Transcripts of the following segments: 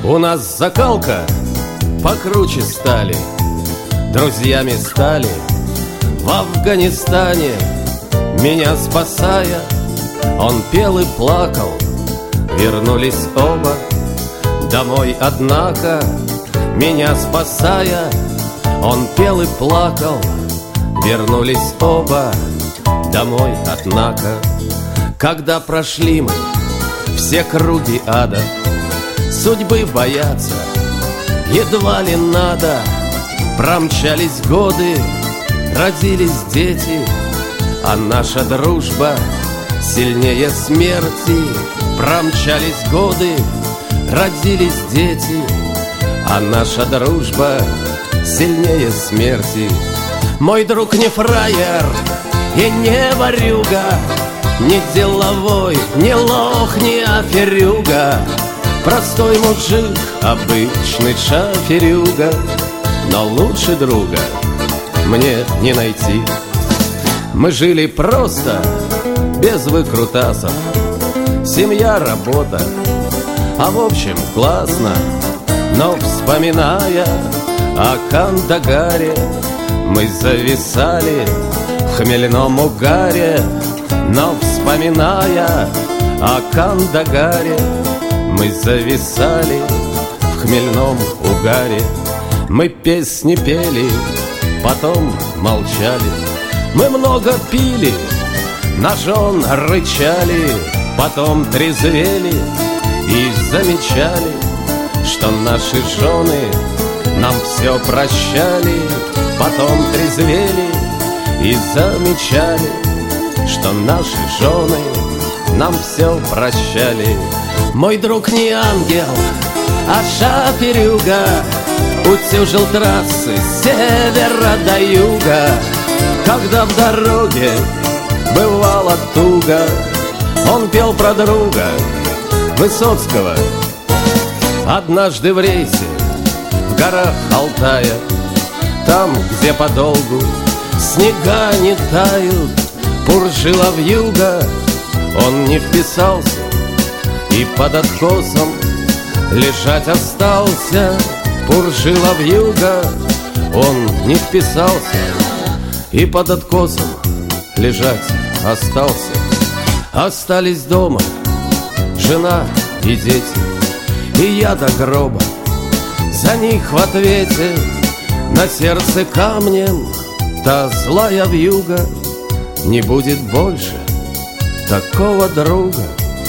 У нас закалка покруче стали, друзьями стали в Афганистане. Меня спасая, он пел и плакал. Вернулись оба домой, однако. Меня спасая, он пел и плакал. Вернулись оба домой, однако. Когда прошли мы все круги ада, судьбы бояться едва ли надо. Промчались годы, родились дети, а наша дружба сильнее смерти. Промчались годы, родились дети, а наша дружба сильнее смерти. Мой друг не фраер и не ворюга, не деловой, не лох, не аферюга. Простой мужик, обычный шоферюга, но лучше друга мне не найти. Мы жили просто, без выкрутасов, семья, работа, а в общем классно. Но вспоминая о Кандагаре, мы зависали в хмельном угаре. Но вспоминая о Кандагаре, мы зависали в хмельном угаре. Мы песни пели, потом молчали. Мы много пили, на жен рычали, потом трезвели и замечали, что наши жены нам все прощали. Потом трезвели и замечали, что наши жены нам все прощали. Мой друг не ангел, а шоферюга, утюжил трассы с севера до юга. Когда в дороге бывало туго, он пел про друга Высоцкого. Однажды в рейсе в горах Алтая, там, где подолгу снега не тают, пуржила вьюга, он не вписался и под откосом лежать остался. Пуржила вьюга, он не вписался и под откосом лежать остался. Остались дома жена и дети, и я до гроба за них в ответе. На сердце камнем та злая вьюга, не будет больше такого друга.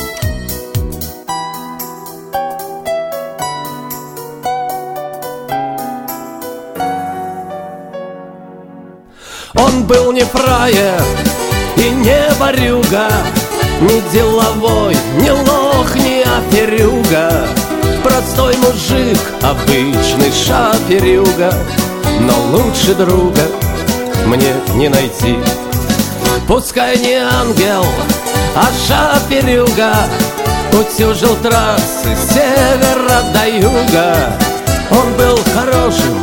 Он был не фраер и не ворюга, не деловой, не лох, не аферюга. Простой мужик, обычный шоферюга, но лучше друга мне не найти. Пускай не ангел, а шоферюга, утюжил трассы с севера до юга. Он был хорошим,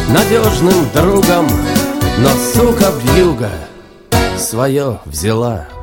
надежным другом, но, сука, вьюга свое взяла.